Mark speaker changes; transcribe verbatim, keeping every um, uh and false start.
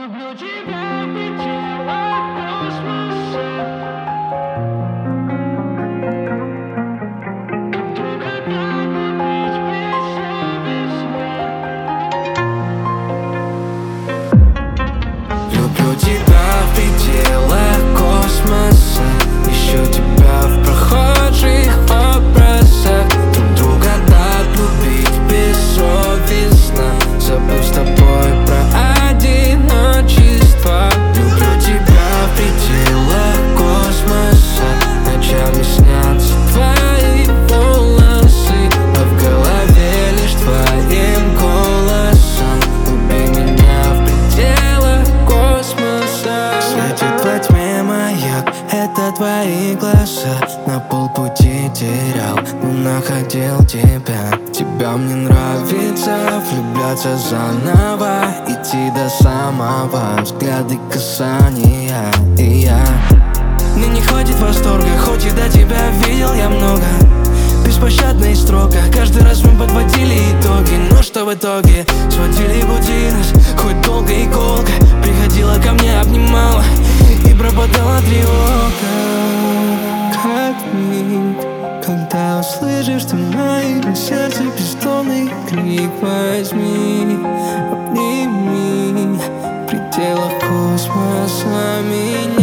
Speaker 1: Люблю тебя в пределах космоса. Друг друга так любить бессовестно.
Speaker 2: Люблю тебя в пределах космоса. Ищу тебя в прохожих образах. Друг друга так любить бессовестно. Забыв с тобой про одиночество. Люблю тебя в пределах космоса. Ночами снятся твои волосы, а в голове лишь твоим голосом. Люби меня в пределах космоса. Светит во тьме маяк, это твои глаза. На полпути терял, но находил тебя. Тебя мне нравится, влюбляться заново, идти до самого, взгляды касания. И я мне не хватит восторга, хоть и до тебя видел я много. Беспощадно и строго, каждый раз мы подводили итоги. Но что в итоге? Сводили пути нас, хоть долго и колко. Приходила ко мне, обнимала и пропадала тревога. Как миг, когда услышишь ты в моем сердце бездонный крик. Возьми, обними в пределах космоса меня.